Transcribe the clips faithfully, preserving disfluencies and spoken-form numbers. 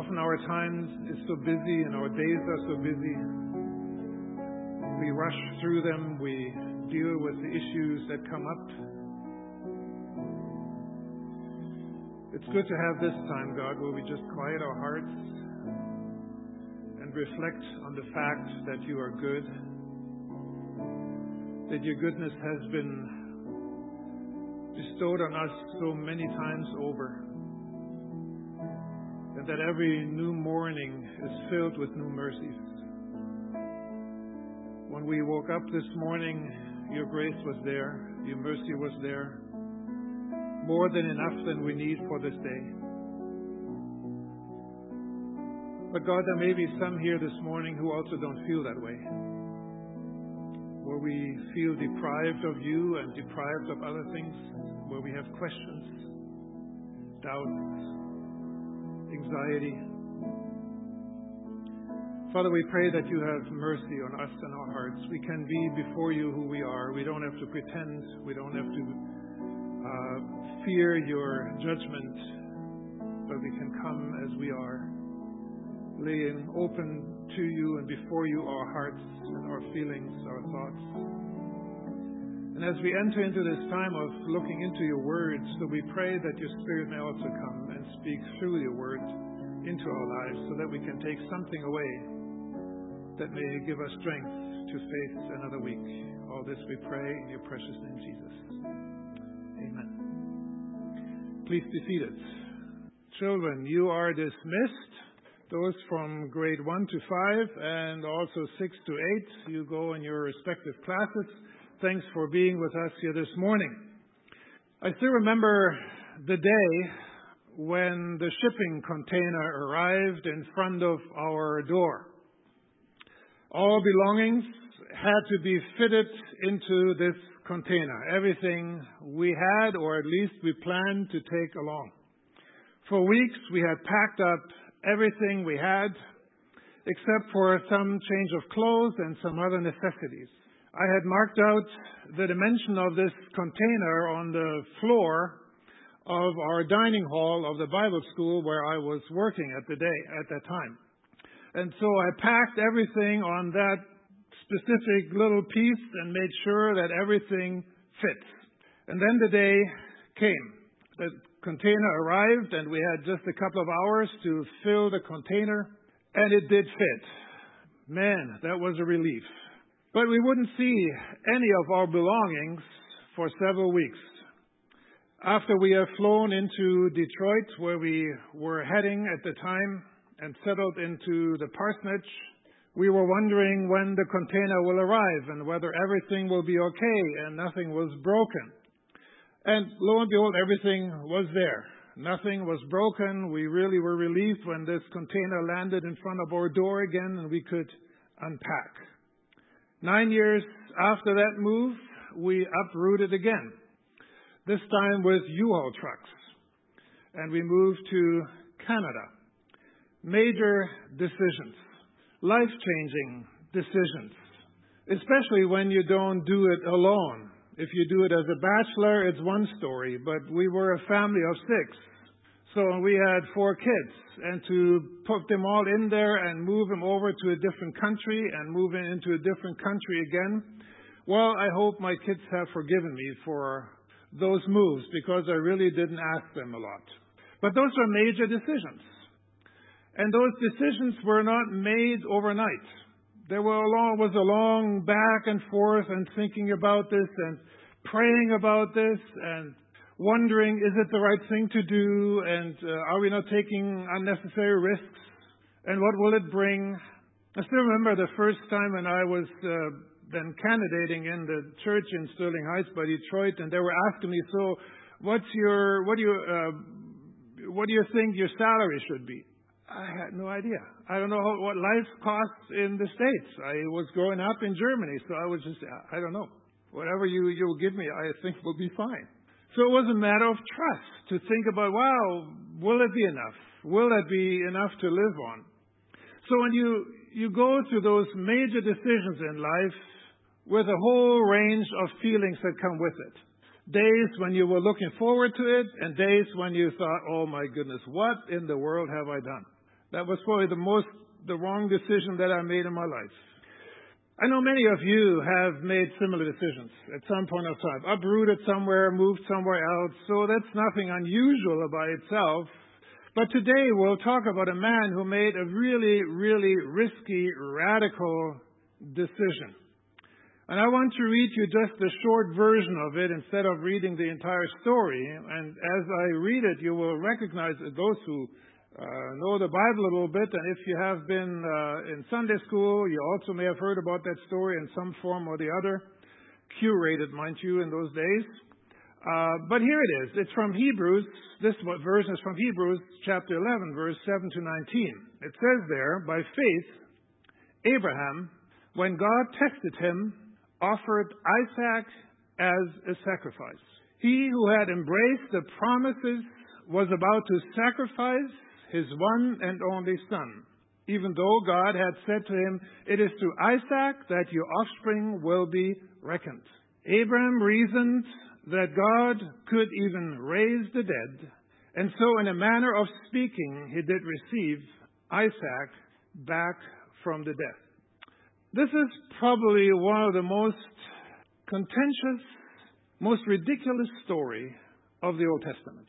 Often our time is so busy and our days are so busy. We rush through them. We deal with the issues that come up. It's good to have this time, God, where we just quiet our hearts and reflect on the fact that you are good, that your goodness has been bestowed on us so many times over, and that every new morning is filled with new mercies. When we woke up this morning, your grace was there, your mercy was there, more than enough than we need for this day. But God, there may be some here this morning who also don't feel that way, where we feel deprived of you and deprived of other things, where we have questions, doubts, anxiety. Father, we pray that you have mercy on us and our hearts. We can be before you who we are. We don't have to pretend. We don't have to uh, fear your judgment, but we can come as we are, laying open to you and before you our hearts and our feelings, our thoughts. And as we enter into this time of looking into your words, so we pray that your Spirit may also come and speak through your word into our lives, so that we can take something away that may give us strength to face another week. All this we pray in your precious name, Jesus. Amen. Please be seated. Children, you are dismissed. Those from grade one to five and also six to eight, you go in your respective classes. Thanks for being with us here this morning. I still remember the day when the shipping container arrived in front of our door. All belongings had to be fitted into this container. Everything we had, or at least we planned to take along. For weeks we had packed up everything we had, except for some change of clothes and some other necessities. I had marked out the dimension of this container on the floor of our dining hall of the Bible school where I was working at the day at that time. And so I packed everything on that specific little piece and made sure that everything fits. And then the day came. The container arrived and we had just a couple of hours to fill the container, and it did fit. Man, that was a relief. But we wouldn't see any of our belongings for several weeks. After we had flown into Detroit, where we were heading at the time, and settled into the parsonage, we were wondering when the container will arrive and whether everything will be okay and nothing was broken. And lo and behold, everything was there. Nothing was broken. We really were relieved when this container landed in front of our door again and we could unpack. Nine years after that move, we uprooted again, this time with U-Haul trucks. And we moved to Canada. Major decisions, life-changing decisions, especially when you don't do it alone. If you do it as a bachelor, it's one story, but we were a family of six. So we had four kids, and to put them all in there and move them over to a different country and move it into a different country again, well, I hope my kids have forgiven me for those moves because I really didn't ask them a lot. But those are major decisions. And those decisions were not made overnight. There were a long, was a long back and forth and thinking about this and praying about this and wondering, is it the right thing to do? And uh, are we not taking unnecessary risks? And what will it bring? I still remember the first time when I was uh, then candidating in the church in Sterling Heights by Detroit, and they were asking me, so what's your, what do you, uh, what do you think your salary should be? I had no idea. I don't know how, what life costs in the States. I was growing up in Germany, so I was just, I don't know. Whatever you, you'll give me, I think will be fine. So it was a matter of trust to think about, wow, will it be enough? Will it be enough to live on? So when you, you go through those major decisions in life with a whole range of feelings that come with it, days when you were looking forward to it and days when you thought, oh my goodness, what in the world have I done? That was probably the most, the wrong decision that I made in my life. I know many of you have made similar decisions at some point of time. Uprooted somewhere, moved somewhere else. So that's nothing unusual by itself. But today we'll talk about a man who made a really, really risky, radical decision. And I want to read you just a short version of it instead of reading the entire story. And as I read it, you will recognize those who uh, know the Bible a little bit. And if you have been uh, in Sunday school, you also may have heard about that story in some form or the other. Curated, mind you, in those days. Uh, but here it is. It's from Hebrews. This version is from Hebrews chapter eleven, verse seven to nineteen. It says there, by faith, Abraham, when God tested him, offered Isaac as a sacrifice. He who had embraced the promises was about to sacrifice his one and only son, even though God had said to him, "It is through Isaac that your offspring will be reckoned." Abraham reasoned that God could even raise the dead, and so in a manner of speaking, he did receive Isaac back from the dead. This is probably one of the most contentious, most ridiculous story of the Old Testament.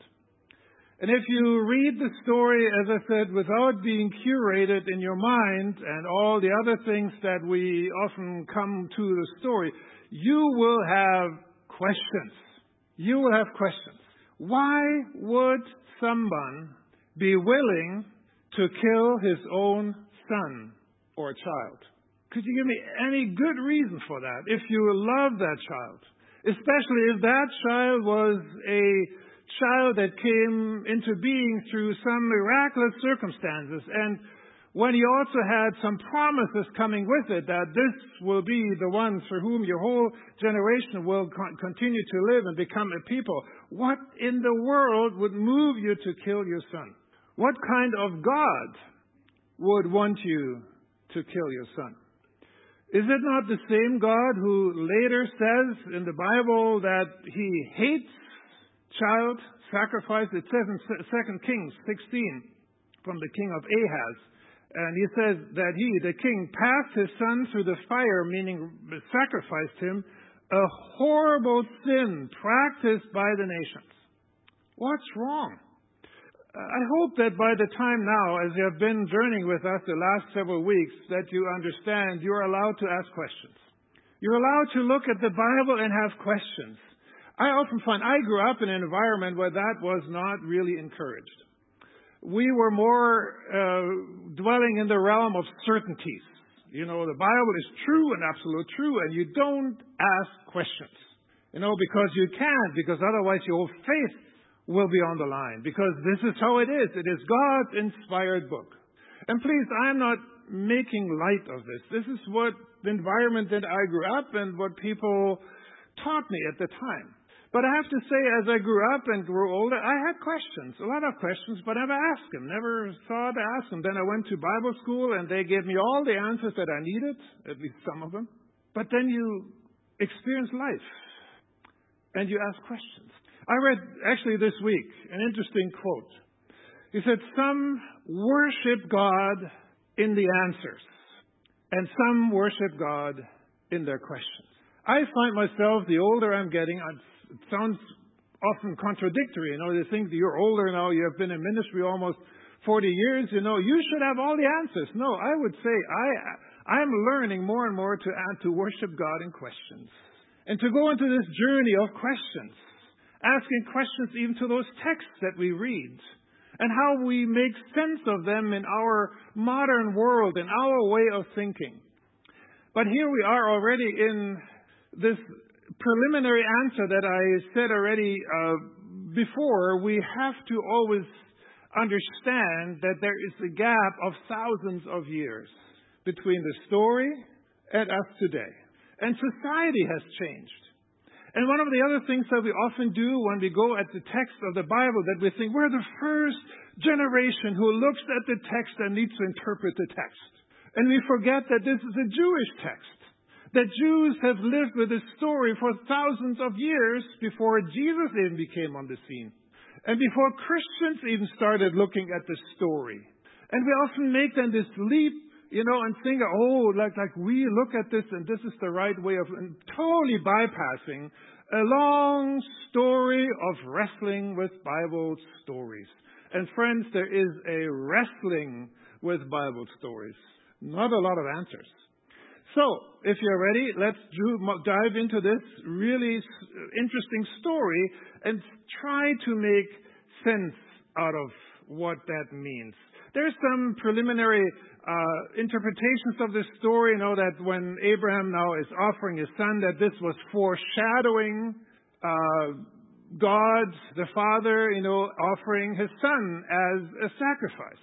And if you read the story, as I said, without being curated in your mind and all the other things that we often come to the story, you will have questions. You will have questions. Why would someone be willing to kill his own son or child? Could you give me any good reason for that if you love that child? Especially if that child was a child that came into being through some miraculous circumstances, and when he also had some promises coming with it, that this will be the ones for whom your whole generation will con- continue to live and become a people. What in the world would move you to kill your son? What kind of God would want you to kill your son? Is it not the same God who later says in the Bible that he hates child sacrifice? It says in Second Kings sixteen from the king of Ahaz. And he says that he, the king, passed his son through the fire, meaning sacrificed him, a horrible sin practiced by the nations. What's wrong? I hope that by the time now, as you have been journeying with us the last several weeks, that you understand you're allowed to ask questions. You're allowed to look at the Bible and have questions. I often find I grew up in an environment where that was not really encouraged. We were more uh, dwelling in the realm of certainties. You know, the Bible is true and absolute true, and you don't ask questions. You know, because you can't, because otherwise your faith will be on the line. Because this is how it is. It is God's inspired book. And please, I'm not making light of this. This is what the environment that I grew up in, what people taught me at the time. But I have to say, as I grew up and grew older, I had questions, a lot of questions, but I never asked them, never thought to ask them. Then I went to Bible school, and they gave me all the answers that I needed, at least some of them. But then you experience life, and you ask questions. I read, actually this week, an interesting quote. He said, "Some worship God in the answers, and some worship God in their questions." I find myself, the older I'm getting, I'm it sounds often contradictory. You know, they think you're older now, you have been in ministry almost forty years, you know, you should have all the answers. No, I would say I, I'm learning more and more to add to worship God in questions. And to go into this journey of questions, asking questions even to those texts that we read, and how we make sense of them in our modern world, in our way of thinking. But here we are already in this preliminary answer that I said already uh, before. We have to always understand that there is a gap of thousands of years between the story and us today. And society has changed. And one of the other things that we often do when we go at the text of the Bible, that we think we're the first generation who looks at the text and needs to interpret the text. And we forget that this is a Jewish text. That Jews have lived with this story for thousands of years before Jesus even became on the scene. And before Christians even started looking at the story. And we often make then this leap, you know, and think, oh, like, like we look at this and this is the right way of, and totally bypassing a long story of wrestling with Bible stories. And friends, there is a wrestling with Bible stories. Not a lot of answers. So, if you're ready, let's do, dive into this really interesting story and try to make sense out of what that means. There's some preliminary uh, interpretations of this story. You know that when Abraham now is offering his son, that this was foreshadowing uh, God, the Father, you know, offering his son as a sacrifice.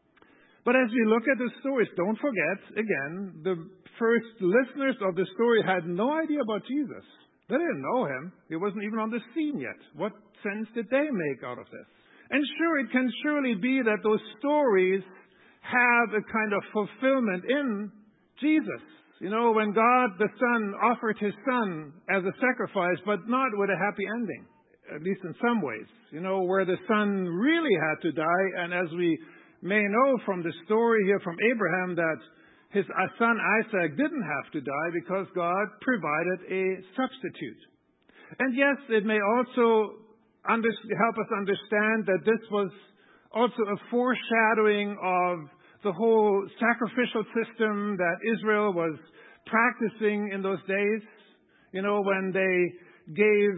But as we look at the stories, don't forget, again, the first listeners of the story had no idea about Jesus. They didn't know him. He wasn't even on the scene yet. What sense did they make out of this? And sure, it can surely be that those stories have a kind of fulfillment in Jesus. You know, when God the Son offered his Son as a sacrifice, but not with a happy ending, at least in some ways. You know, where the Son really had to die, and as we may know from the story here from Abraham that his son Isaac didn't have to die because God provided a substitute. And yes, it may also under, help us understand that this was also a foreshadowing of the whole sacrificial system that Israel was practicing in those days. You know, when they gave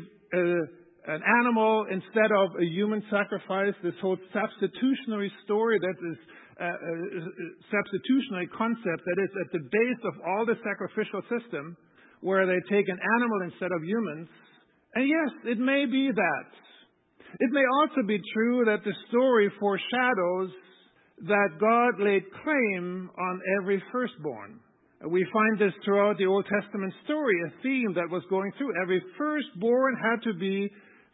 a an animal instead of a human sacrifice, this whole substitutionary story that is uh, a substitutionary concept that is at the base of all the sacrificial system, where they take an animal instead of humans. And yes, it may be that. It may also be true that the story foreshadows that God laid claim on every firstborn. We find this throughout the Old Testament story, a theme that was going through. Every firstborn had to be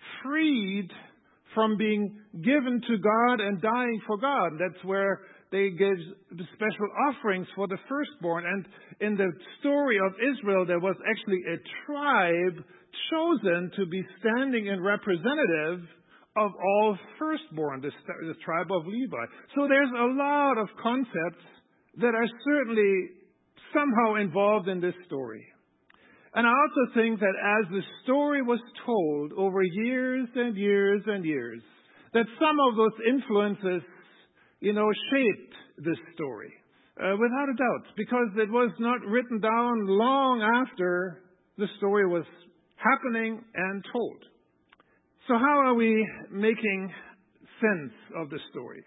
freed from being given to God and dying for God. That's where they gave special offerings for the firstborn. And in the story of Israel, there was actually a tribe chosen to be standing in representative of all firstborn, the, the tribe of Levi. So there's a lot of concepts that are certainly somehow involved in this story. And I also think that as the story was told over years and years and years, that some of those influences, you know, shaped this story, uh, without a doubt, because it was not written down long after the story was happening and told. So how are we making sense of the story?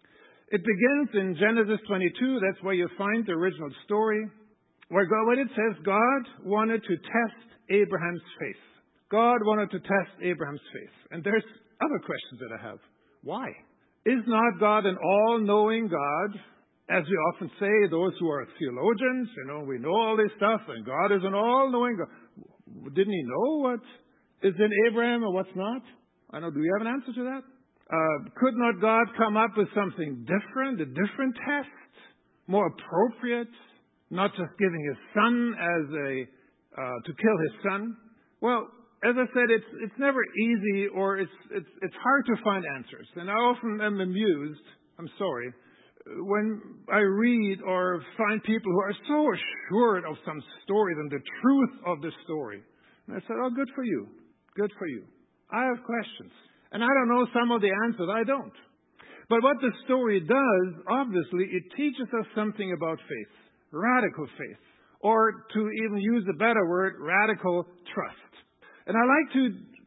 It begins in Genesis twenty-two. That's where you find the original story. Where, God, where it says God wanted to test Abraham's faith. God wanted to test Abraham's faith. And there's other questions that I have. Why? Is not God an all-knowing God? As we often say, those who are theologians, you know, we know all this stuff, and God is an all-knowing God. Didn't he know what is in Abraham or what's not? I know, do you have an answer to that? Uh, could not God come up with something different, a different test, more appropriate? Not just giving his son as a, uh, to kill his son. Well, as I said, it's, it's never easy, or it's, it's, it's hard to find answers. And I often am amused, I'm sorry, when I read or find people who are so assured of some story and the truth of the story. And I said, oh, good for you. Good for you. I have questions. And I don't know some of the answers. I don't. But what the story does, obviously, it teaches us something about faith. Radical faith, or to even use a better word, radical trust. And I like to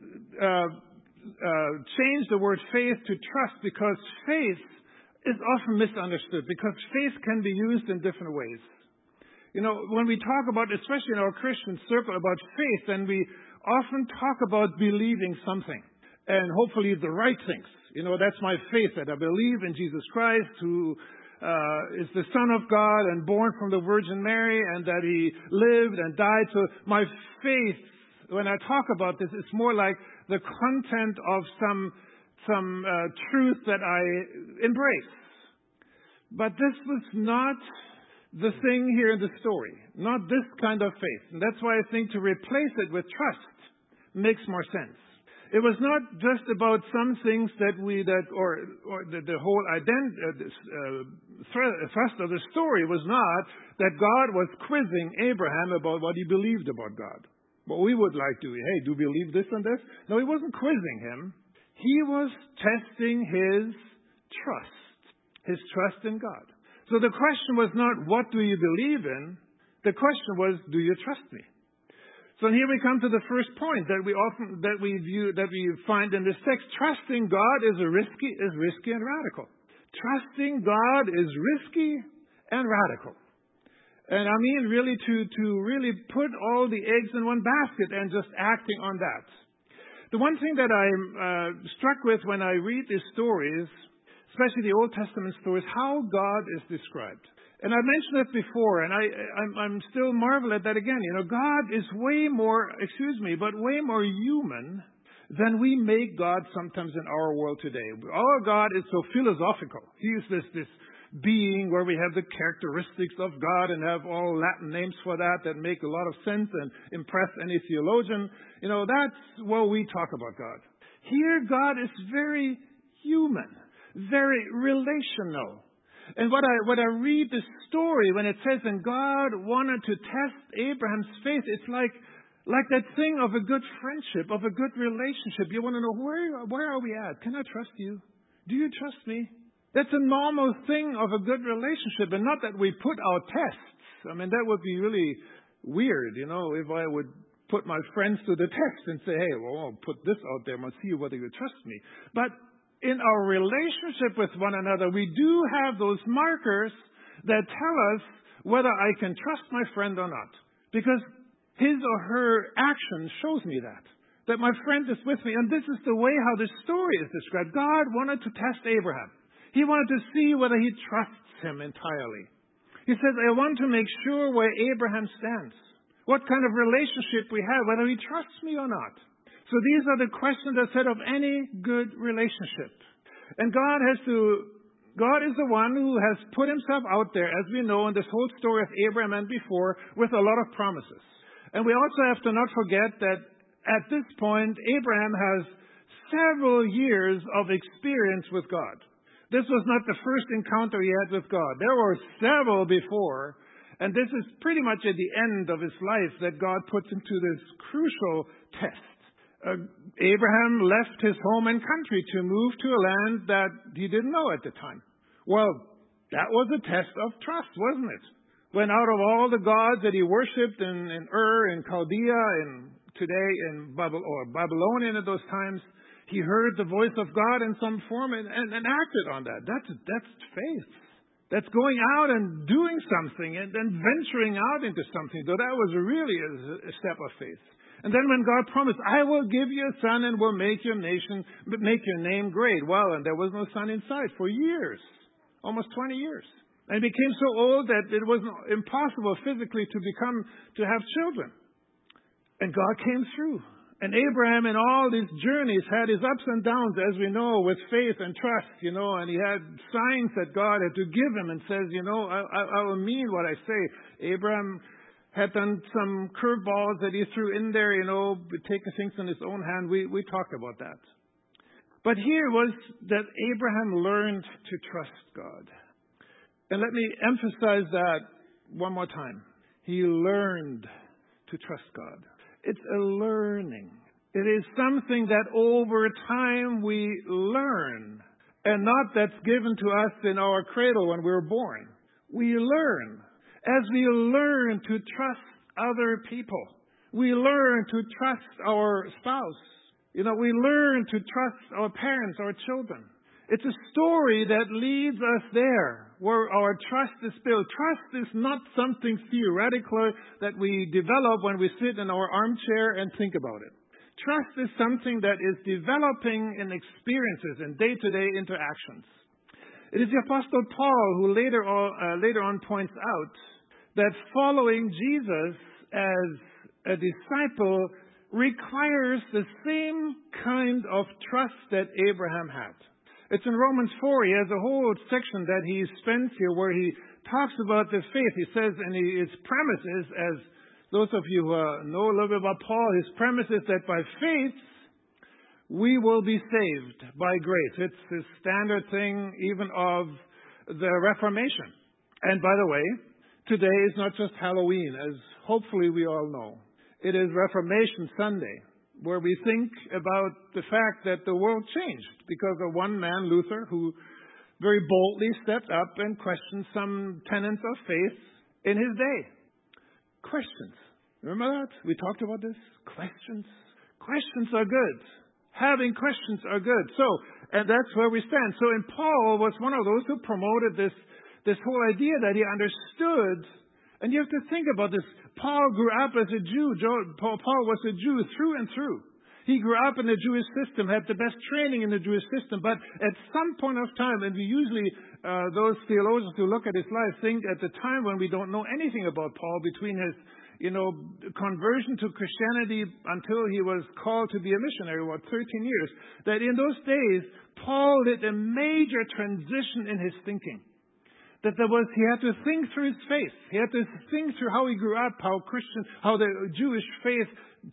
uh, uh, change the word faith to trust, because faith is often misunderstood, because faith can be used in different ways. You know, when we talk about, especially in our Christian circle, about faith, then we often talk about believing something, and hopefully the right things. You know, that's my faith, that I believe in Jesus Christ, who Uh, is the Son of God and born from the Virgin Mary, and that he lived and died. So my faith, when I talk about this, it's more like the content of some some uh, truth that I embrace. But this was not the thing here in the story, not this kind of faith. And that's why I think to replace it with trust makes more sense. It was not just about some things that we, that, or, or the, the whole ident- uh, this, uh, thrust of the story was not that God was quizzing Abraham about what he believed about God. What we would like to, hey, do you believe this and this? No, he wasn't quizzing him. He was testing his trust, his trust in God. So the question was not, what do you believe in? The question was, do you trust me? So here we come to the first point that we often, that we view, that we find in this text. Trusting God is a risky, is risky and radical. Trusting God is risky and radical. And I mean really to, to really put all the eggs in one basket and just acting on that. The one thing that I'm uh, struck with when I read these stories, especially the Old Testament stories, how God is described. And I mentioned it before, and I, I'm, I'm still marvel at that again. You know, God is way more, excuse me, but way more human than we make God sometimes in our world today. Our God is so philosophical. He is this, this being where we have the characteristics of God and have all Latin names for that that make a lot of sense and impress any theologian. You know, that's what we talk about God. Here, God is very human, very relational. And what I, what I read the story when it says, and God wanted to test Abraham's faith, it's like, like that thing of a good friendship, of a good relationship. You want to know, where, where are we at? Can I trust you? Do you trust me? That's a normal thing of a good relationship, and not that we put our tests. I mean, that would be really weird, you know, if I would put my friends to the test and say, hey, well, I'll put this out there and see whether you trust me. But in our relationship with one another, we do have those markers that tell us whether I can trust my friend or not. Because his or her action shows me that. That my friend is with me. And this is the way how this story is described. God wanted to test Abraham. He wanted to see whether he trusts him entirely. He says, I want to make sure where Abraham stands. What kind of relationship we have, whether he trusts me or not. So these are the questions that set of any good relationship. And God has to, God is the one who has put himself out there, as we know in this whole story of Abraham and before, with a lot of promises. And we also have to not forget that at this point, Abraham has several years of experience with God. This was not the first encounter he had with God. There were several before, and this is pretty much at the end of his life that God puts him to this crucial test. Uh, Abraham left his home and country to move to a land that he didn't know at the time. Well, that was a test of trust, wasn't it? When out of all the gods that he worshipped in, in Ur, in Chaldea, and today in Babylon, or Babylonian at those times, he heard the voice of God in some form and, and, and acted on that. That's, that's faith. That's going out and doing something and then venturing out into something. So that was really a, a step of faith. And then when God promised, I will give you a son and will make your nation, make your name great. Well, and there was no son in sight for years, almost twenty years. And he became so old that it was impossible physically to become, to have children. And God came through. And Abraham in all these journeys had his ups and downs, as we know, with faith and trust, you know, and he had signs that God had to give him and says, you know, I, I, I will mean what I say. Abraham had done some curveballs that he threw in there, you know, taking things in his own hand. We, we talked about that. But here was that Abraham learned to trust God. And let me emphasize that one more time. He learned to trust God. It's a learning. It is something that over time we learn, and not that's given to us in our cradle when we were born. We learn. As we learn to trust other people, we learn to trust our spouse. You know, we learn to trust our parents, our children. It's a story that leads us there, where our trust is built. Trust is not something theoretical that we develop when we sit in our armchair and think about it. Trust is something that is developing in experiences and day-to-day interactions. It is the Apostle Paul who later on, uh, later on points out that following Jesus as a disciple requires the same kind of trust that Abraham had. It's in Romans four. He has a whole section that he spends here where he talks about the faith. He says, and he, his premise is, as those of you who uh, know a little bit about Paul, his premise is that by faith we will be saved by grace. It's the standard thing even of the Reformation. And by the way, today is not just Halloween, as hopefully we all know. It is Reformation Sunday, where we think about the fact that the world changed because of one man, Luther, who very boldly stepped up and questioned some tenets of faith in his day. Questions. Remember that? We talked about this? Questions. Questions are good. Having questions are good. So, and that's where we stand. So, and Paul was one of those who promoted this, this whole idea that he understood. And you have to think about this. Paul grew up as a Jew. Paul was a Jew through and through. He grew up in the Jewish system, had the best training in the Jewish system. But at some point of time, and we usually, uh, those theologians who look at his life think at the time when we don't know anything about Paul, between his, you know, conversion to Christianity until he was called to be a missionary, what, thirteen years, that in those days, Paul did a major transition in his thinking. That there was, he had to think through his faith. He had to think through how he grew up, how Christian, how the Jewish faith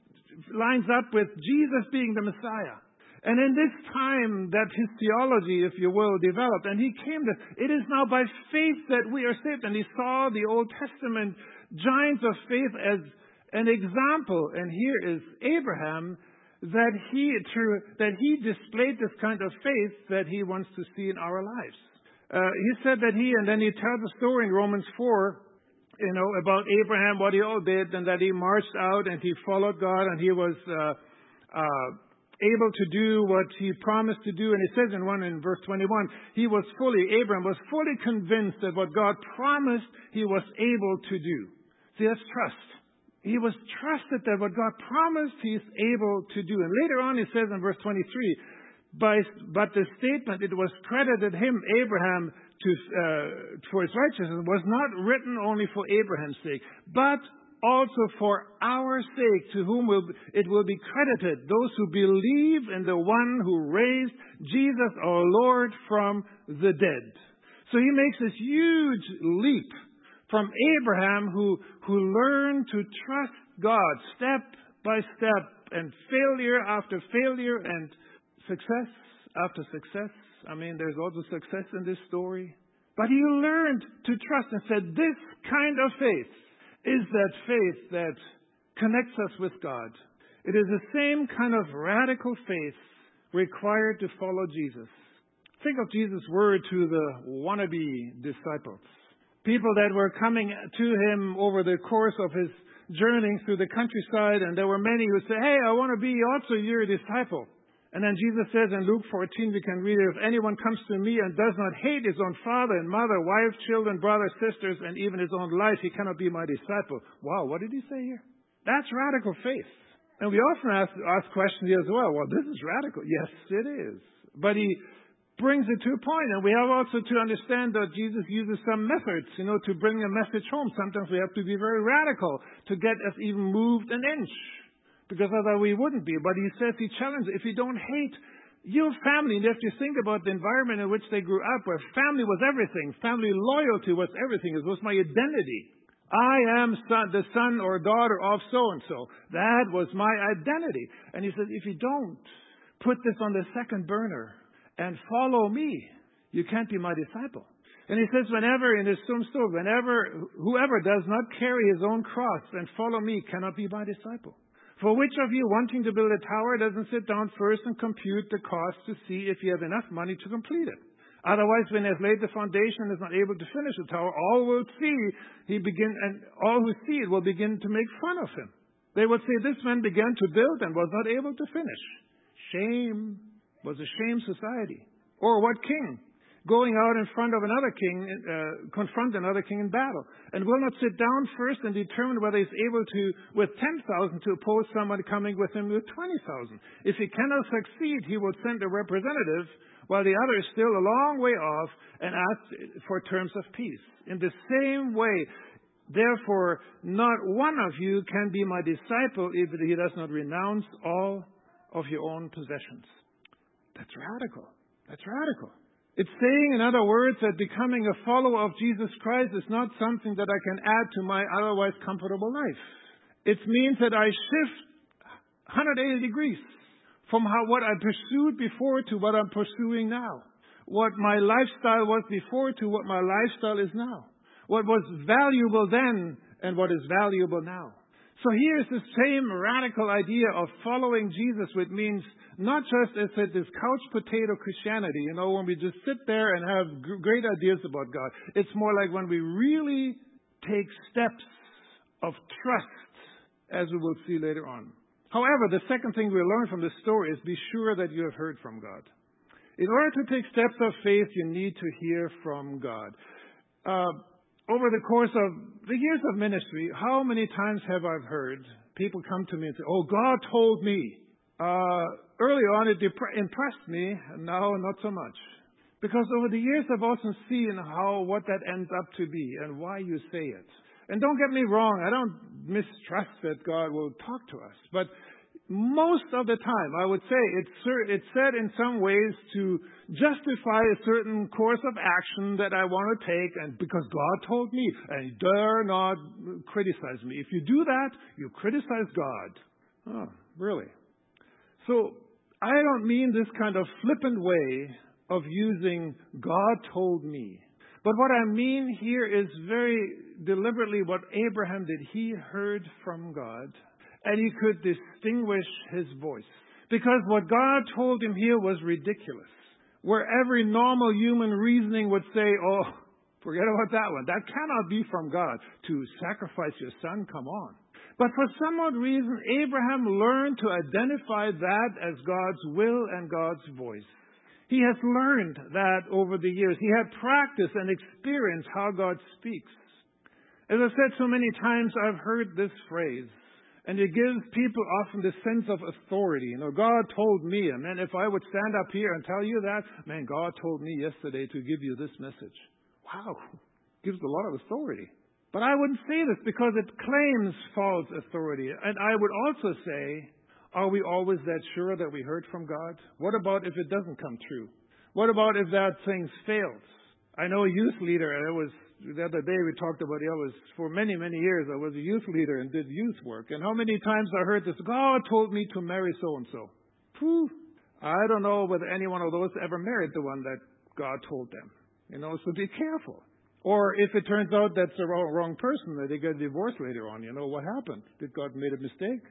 lines up with Jesus being the Messiah. And in this time that his theology, if you will, developed, and he came to, it is now by faith that we are saved. And he saw the Old Testament giants of faith as an example. And here is Abraham, that he, through, that he displayed this kind of faith that he wants to see in our lives. Uh, he said that he, and then he tells a story in Romans four, you know, about Abraham, what he all did, and that he marched out and he followed God, and he was uh, uh, able to do what he promised to do. And it says in one in verse twenty-one, he was fully, Abraham was fully convinced that what God promised, he was able to do. See, that's trust. He was trusted that what God promised, he is able to do. And later on, he says in verse twenty-three, By, but the statement, it was credited him, Abraham, to, uh, for his righteousness, was not written only for Abraham's sake, but also for our sake, to whom will, it will be credited, those who believe in the one who raised Jesus our Lord from the dead. So he makes this huge leap from Abraham, who, who learned to trust God step by step, and failure after failure, and success after success. I mean, there's also success in this story. But he learned to trust and said, this kind of faith is that faith that connects us with God. It is the same kind of radical faith required to follow Jesus. Think of Jesus' word to the wannabe disciples. People that were coming to him over the course of his journeying through the countryside, and there were many who said, hey, I want to be also your disciple. And then Jesus says in Luke fourteen, we can read it, if anyone comes to me and does not hate his own father and mother, wife, children, brothers, sisters, and even his own life, he cannot be my disciple. Wow, what did he say here? That's radical faith. And we often ask, ask questions here as well. Well, this is radical. Yes, it is. But he brings it to a point. And we have also to understand that Jesus uses some methods, you know, to bring a message home. Sometimes we have to be very radical to get us even moved an inch, because otherwise we wouldn't be. But he says, he challenges, if you don't hate your family, and if you think about the environment in which they grew up, where family was everything, family loyalty was everything, it was my identity. I am son, the son or daughter of so-and-so. That was my identity. And he says, if you don't put this on the second burner and follow me, you can't be my disciple. And he says, whenever, in his tombstone, whenever, whoever does not carry his own cross and follow me cannot be my disciple. For which of you, wanting to build a tower, doesn't sit down first and compute the cost to see if you have enough money to complete it? Otherwise, when he has laid the foundation and is not able to finish the tower, all will see he begin, and all who see it will begin to make fun of him. They will say, this man began to build and was not able to finish. Shame. Was a shame society. Or what king, going out in front of another king, uh, confront another king in battle, and will not sit down first and determine whether he's able to, with ten thousand, to oppose someone coming with him with twenty thousand. If he cannot succeed, he will send a representative, while the other is still a long way off, and ask for terms of peace. In the same way, therefore, not one of you can be my disciple if he does not renounce all of your own possessions. That's radical. That's radical. It's saying, in other words, that becoming a follower of Jesus Christ is not something that I can add to my otherwise comfortable life. It means that I shift one hundred eighty degrees from how what I pursued before to what I'm pursuing now. What my lifestyle was before to what my lifestyle is now. What was valuable then and what is valuable now. So here's the same radical idea of following Jesus, which means not just as it is couch potato Christianity, you know, when we just sit there and have g- great ideas about God. It's more like when we really take steps of trust, as we will see later on. However, the second thing we learn from this story is be sure that you have heard from God. In order to take steps of faith, you need to hear from God. Uh, over the course of the years of ministry, how many times have I heard people come to me and say, oh, God told me. Uh, early on, it dep- impressed me, and now not so much. Because over the years, I've also seen how what that ends up to be and why you say it. And don't get me wrong, I don't mistrust that God will talk to us. But most of the time, I would say it's, it's said in some ways to justify a certain course of action that I want to take, and because God told me, and you dare not criticize me. If you do that, you criticize God. Oh, really? So I don't mean this kind of flippant way of using God told me. But what I mean here is very deliberately what Abraham did. He heard from God, and he could distinguish his voice. Because what God told him here was ridiculous. Where every normal human reasoning would say, oh, forget about that one. That cannot be from God. To sacrifice your son, come on. But for some odd reason, Abraham learned to identify that as God's will and God's voice. He has learned that over the years. He had practiced and experienced how God speaks. As I said so many times, I've heard this phrase, and it gives people often the sense of authority. You know, God told me, and man, if I would stand up here and tell you that, man, God told me yesterday to give you this message. Wow, gives a lot of authority. But I wouldn't say this because it claims false authority. And I would also say, are we always that sure that we heard from God? What about if it doesn't come true? What about if that thing fails? I know a youth leader, and it was the other day we talked about it. I was, for many, many years, I was a youth leader and did youth work. And how many times I heard this, God told me to marry so-and-so. Phew. I don't know whether any one of those ever married the one that God told them. You know, so be careful. Or if it turns out that's the wrong, wrong person, that they get divorced later on, you know, what happened? Did God make a mistake?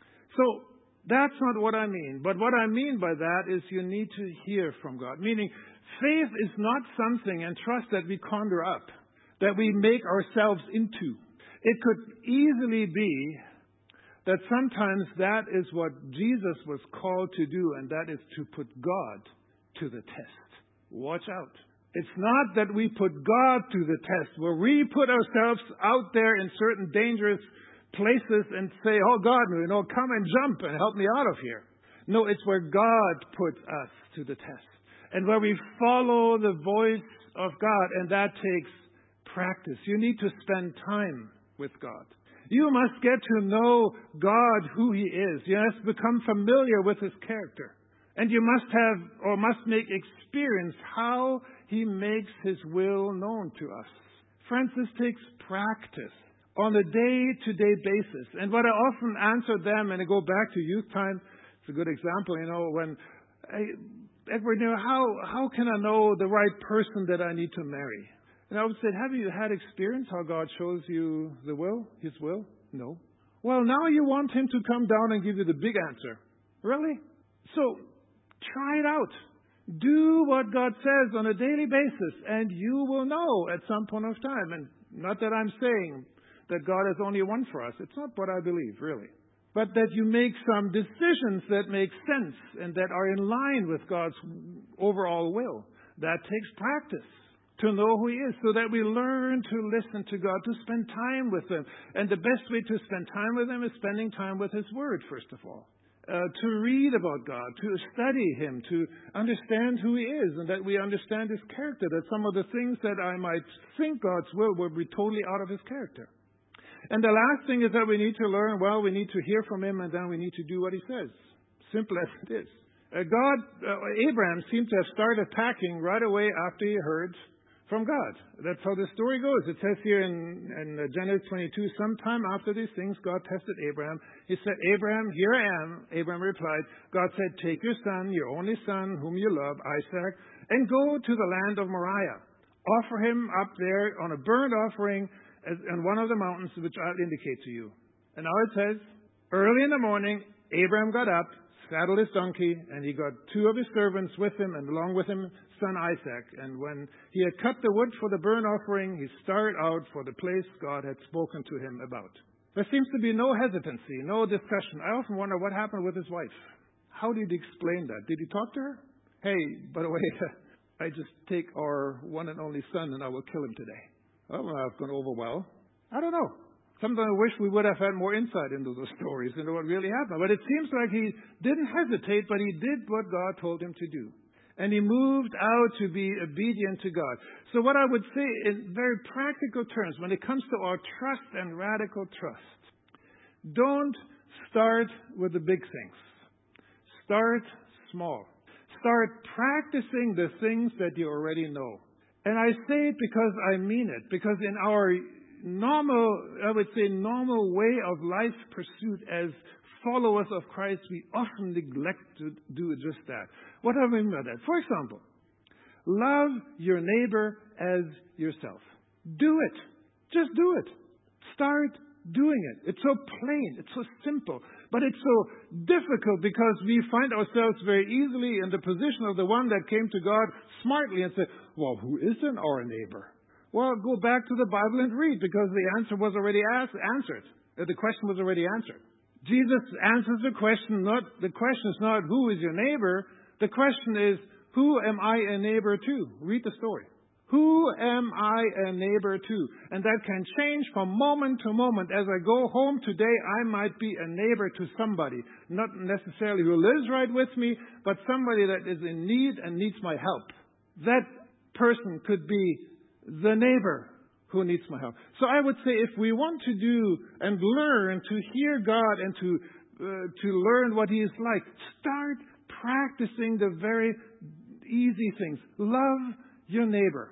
So that's not what I mean. But what I mean by that is you need to hear from God. Meaning, faith is not something, and trust that we conjure up, that we make ourselves into. It could easily be that sometimes that is what Jesus was called to do, and that is to put God to the test. Watch out. It's not that we put God to the test, where we put ourselves out there in certain dangerous places and say, oh God, you know, come and jump and help me out of here. No, it's where God puts us to the test. And where we follow the voice of God, and that takes practice. You need to spend time with God. You must get to know God, who He is. You must become familiar with His character. And you must have, or must make experience how He makes His will known to us. Friends, this takes practice on a day-to-day basis. And what I often answer them, and I go back to youth time, it's a good example, you know, when, I, Edward, you know, how, how can I know the right person that I need to marry? And I would say, have you had experience how God shows you the will, His will? No. Well, now you want Him to come down and give you the big answer. Really? So, try it out. Do what God says on a daily basis, and you will know at some point of time. And not that I'm saying that God has only one for us. It's not what I believe, really. But that you make some decisions that make sense and that are in line with God's overall will. That takes practice to know who He is, so that we learn to listen to God, to spend time with Him. And the best way to spend time with Him is spending time with His Word, first of all. Uh, to read about God, to study Him, to understand who He is, and that we understand His character, that some of the things that I might think God's will will be totally out of His character. And the last thing is that we need to learn, well, we need to hear from Him, and then we need to do what He says. Simple as it is. Uh, God, uh, Abraham seemed to have started packing right away after he heard from God. That's how the story goes. It says here in, in Genesis twenty-two, sometime after these things, God tested Abraham. He said, Abraham, here I am. Abraham replied, God said, take your son, your only son, whom you love, Isaac, and go to the land of Moriah. Offer him up there on a burnt offering as, on one of the mountains which I'll indicate to you. And now it says, early in the morning, Abraham got up, saddled his donkey, and he got two of his servants with him, and along with him, son Isaac. And when he had cut the wood for the burnt offering, he started out for the place God had spoken to him about. There seems to be no hesitancy, no discussion. I often wonder what happened with his wife. How did he explain that? Did he talk to her? Hey, by the way, I just take our one and only son and I will kill him today. Oh, well, that's going over well. I don't know. Sometimes I wish we would have had more insight into those stories, into what really happened. But it seems like he didn't hesitate, but he did what God told him to do. And he moved out to be obedient to God. So what I would say in very practical terms, when it comes to our trust and radical trust, don't start with the big things. Start small. Start practicing the things that you already know. And I say it because I mean it. Because in our normal, I would say, normal way of life pursuit as followers of Christ, we often neglect to do just that. What do I mean by that? For example, love your neighbor as yourself. Do it. Just do it. Start doing it. It's so plain. It's so simple. But it's so difficult because we find ourselves very easily in the position of the one that came to God smartly and said, well, who isn't our neighbor? Well, go back to the Bible and read, because the answer was already asked, answered. The question was already answered. Jesus answers the question. Not the question is not who is your neighbor. The question is, who am I a neighbor to? Read the story. Who am I a neighbor to? And that can change from moment to moment. As I go home today, I might be a neighbor to somebody. Not necessarily who lives right with me, but somebody that is in need and needs my help. That person could be the neighbor who needs my help. So I would say if we want to do and learn to hear God and to uh, to learn what He is like, start practicing the very easy things. Love your neighbor.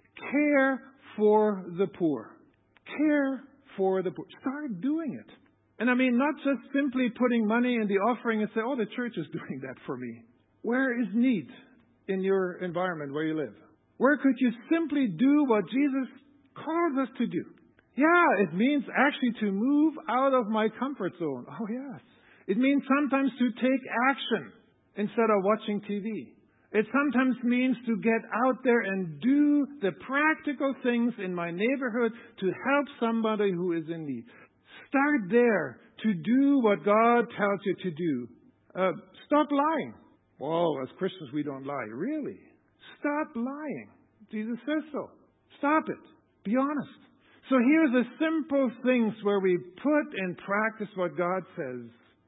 Care for the poor. Care for the poor. Start doing it. And I mean, not just simply putting money in the offering and say, oh, the church is doing that for me. Where is need in your environment where you live? Where could you simply do what Jesus calls us to do? Yeah, it means actually to move out of my comfort zone. Oh, yes. It means sometimes to take action instead of watching T V. It sometimes means to get out there and do the practical things in my neighborhood to help somebody who is in need. Start there to do what God tells you to do. Uh, stop lying. Well, as Christians, we don't lie. Really? Stop lying. Jesus says so. Stop it. Be honest. So here's the simple things where we put in practice what God says.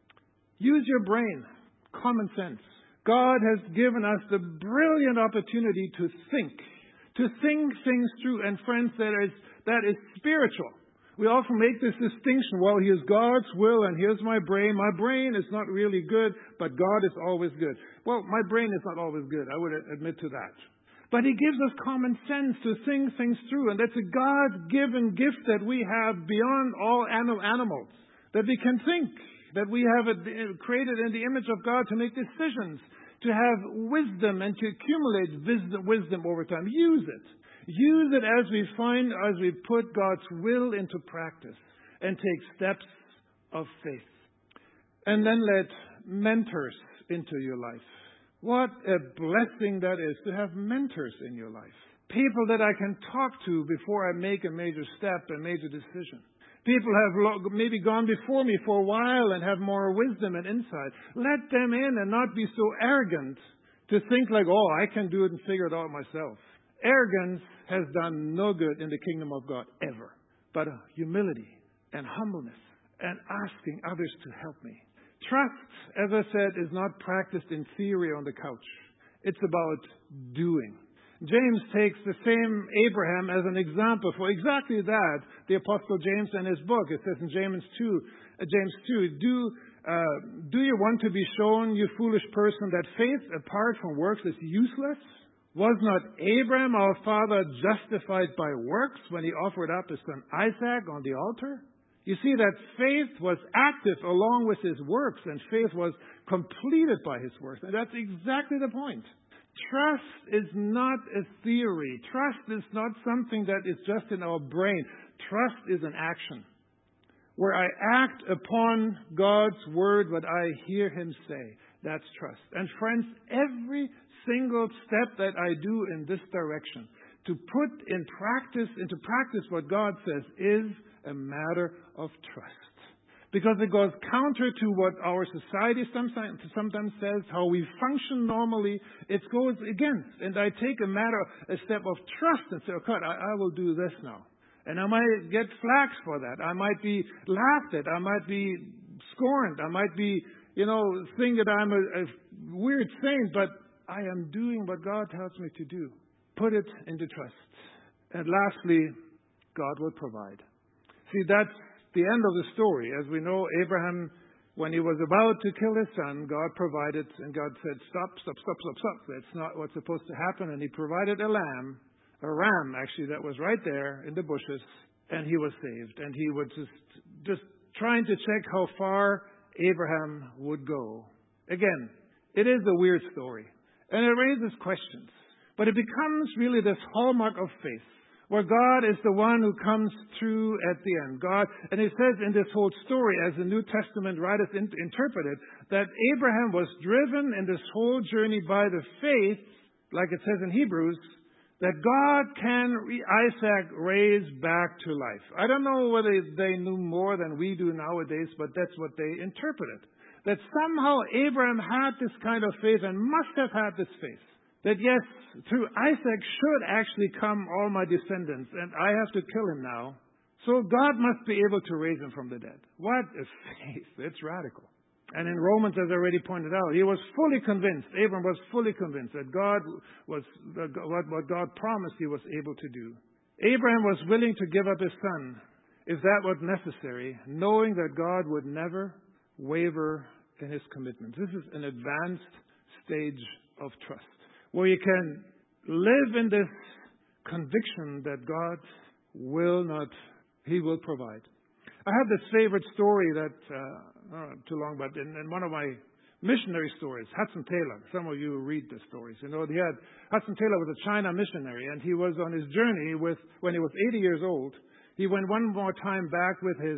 Use your brain. Common sense. God has given us the brilliant opportunity to think. To think things through. And friends, that is, that is spiritual. We often make this distinction. Well, here's God's will and here's my brain. My brain is not really good, but God is always good. Well, my brain is not always good. I would admit to that. But He gives us common sense to think things through. And that's a God-given gift that we have beyond all animals. That we can think. That we have created in the image of God to make decisions. To have wisdom and to accumulate wisdom, wisdom over time. Use it. Use it as we find, as we put God's will into practice. And take steps of faith. And then let mentors into your life. What a blessing that is to have mentors in your life. People that I can talk to before I make a major step, a major decision. People have maybe gone before me for a while and have more wisdom and insight. Let them in and not be so arrogant to think like, oh, I can do it and figure it out myself. Arrogance has done no good in the kingdom of God ever. But humility and humbleness and asking others to help me. Trust, as I said, is not practiced in theory on the couch. It's about doing. James takes the same Abraham as an example for exactly that. The Apostle James in his book, it says in James two, uh, James two, do uh, do you want to be shown, you foolish person, that faith apart from works is useless? Was not Abraham, our father, justified by works when he offered up his son Isaac on the altar? You see that faith was active along with his works, and faith was completed by his works. And that's exactly the point. Trust is not a theory. Trust is not something that is just in our brain. Trust is an action where I act upon God's word, what I hear Him say. That's trust. And friends, every single step that I do in this direction, to put in practice, into practice what God says, is a matter of trust. Because it goes counter to what our society sometimes, sometimes says, how we function normally. It goes against. And I take a matter, a step of trust and say, okay, I, I will do this now. And I might get flack for that. I might be laughed at. I might be scorned. I might be, you know, think that I'm a, a weird saint, but I am doing what God tells me to do. Put it into trust. And lastly, God will provide. See, that's the end of the story. As we know, Abraham, when he was about to kill his son, God provided, and God said, stop, stop, stop, stop, stop. That's not what's supposed to happen. And He provided a lamb, a ram actually, that was right there in the bushes, and he was saved. And he was just, just trying to check how far Abraham would go. Again, it is a weird story, and it raises questions. But it becomes really this hallmark of faith, where God is the one who comes through at the end. God, and it says in this whole story, as the New Testament writers in, interpret it, that Abraham was driven in this whole journey by the faith, like it says in Hebrews, that God can Isaac raise back to life. I don't know whether they knew more than we do nowadays, but that's what they interpreted. That somehow Abraham had this kind of faith and must have had this faith. That yes, through Isaac should actually come all my descendants, and I have to kill him now. So God must be able to raise him from the dead. What a faith. It's radical. And in Romans, as I already pointed out, he was fully convinced, Abraham was fully convinced that God was, what, what God promised he was able to do. Abraham was willing to give up his son, if that was necessary, knowing that God would never waver in His commitment. This is an advanced stage of trust, where you can live in this conviction that God will not, He will provide. I have this favorite story that, uh, not too long, but in, in one of my missionary stories, Hudson Taylor. Some of you read the stories. You know, he had, Hudson Taylor was a China missionary, and he was on his journey with, when he was eighty years old, he went one more time back with his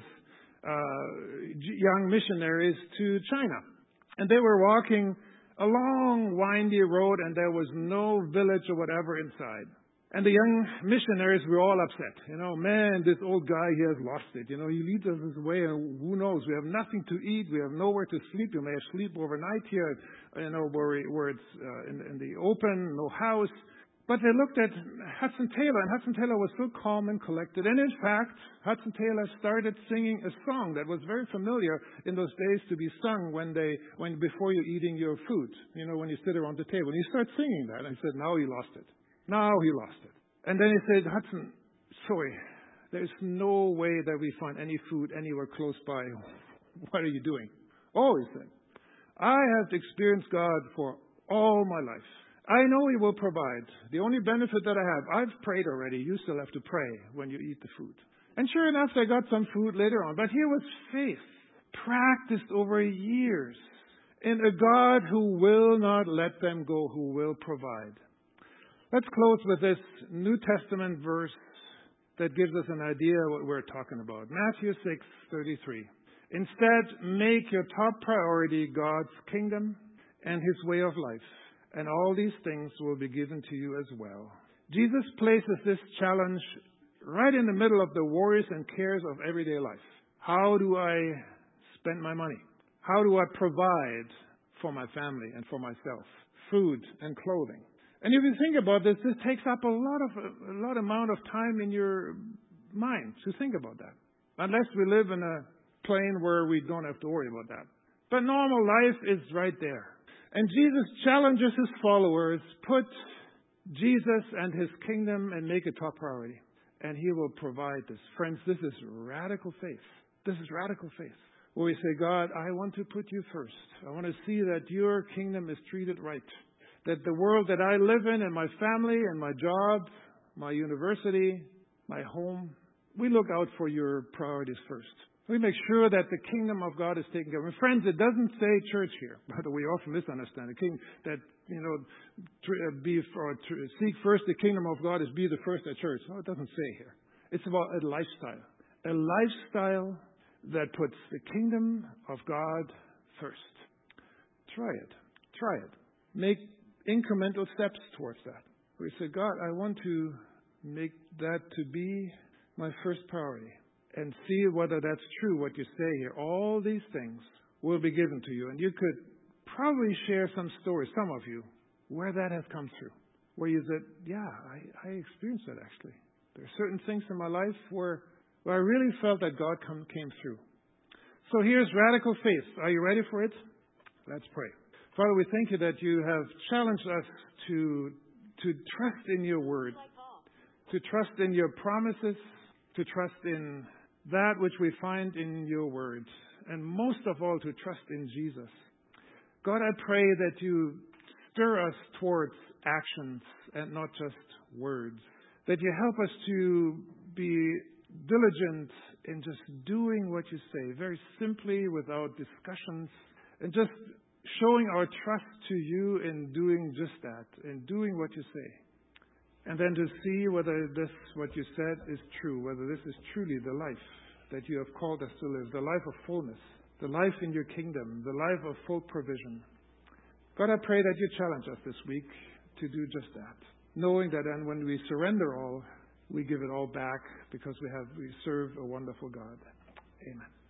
uh, young missionaries to China. And they were walking a long, windy road, and there was no village or whatever inside. And the young missionaries were all upset. You know, man, this old guy, he has lost it. You know, he leads us this way, and who knows? We have nothing to eat. We have nowhere to sleep. You may sleep overnight here, you know, where, where it's uh, in, in the open, no house. But they looked at Hudson Taylor, and Hudson Taylor was so calm and collected. And in fact, Hudson Taylor started singing a song that was very familiar in those days to be sung when they, when before you're eating your food. You know, when you sit around the table. And he started singing that. And I said, now he lost it. Now he lost it. And then he said, Hudson, sorry, there's no way that we find any food anywhere close by. What are you doing? Oh, he said, I have experienced God for all my life. I know He will provide. The only benefit that I have, I've prayed already. You still have to pray when you eat the food. And sure enough, they got some food later on. But here was faith, practiced over years in a God who will not let them go, who will provide. Let's close with this New Testament verse that gives us an idea of what we're talking about. Matthew six thirty-three. Instead, make your top priority God's kingdom and His way of life, and all these things will be given to you as well. Jesus places this challenge right in the middle of the worries and cares of everyday life. How do I spend my money? How do I provide for my family and for myself? Food and clothing. And if you think about this, this takes up a lot of a lot amount of time in your mind to think about that. Unless we live in a plane where we don't have to worry about that. But normal life is right there. And Jesus challenges His followers, put Jesus and His kingdom and make it top priority. And He will provide this. Friends, this is radical faith. This is radical faith. Where we say, God, I want to put You first. I want to see that Your kingdom is treated right. that the world that I live in and my family and my job, my university, my home, we look out for your priorities first. We make sure that the kingdom of God is taken care of. And friends, it doesn't say church here. But we often misunderstand the king that, you know, tr- be or tr- seek first the kingdom of God is be the first at church. No, it doesn't say here. It's about a lifestyle. A lifestyle that puts the kingdom of God first. Try it. Try it. Make incremental steps towards that. We say, God, I want to make that to be my first priority. And see whether that's true, what you say here. All these things will be given to you. And you could probably share some stories, some of you, where that has come through. Where you said, yeah, I, I experienced that actually. There are certain things in my life where, where I really felt that God come, came through. So here's radical faith. Are you ready for it? Let's pray. Father, we thank you that you have challenged us to, to trust in your word, to trust in your promises, to trust in that which we find in your words, and most of all, to trust in Jesus. God, I pray that you stir us towards actions and not just words. That you help us to be diligent in just doing what you say, very simply, without discussions, and just showing our trust to you in doing just that, in doing what you say. And then to see whether this, what you said, is true, whether this is truly the life that you have called us to live, the life of fullness, the life in your kingdom, the life of full provision. God, I pray that you challenge us this week to do just that, knowing that and when we surrender all, we give it all back because we have we serve a wonderful God. Amen.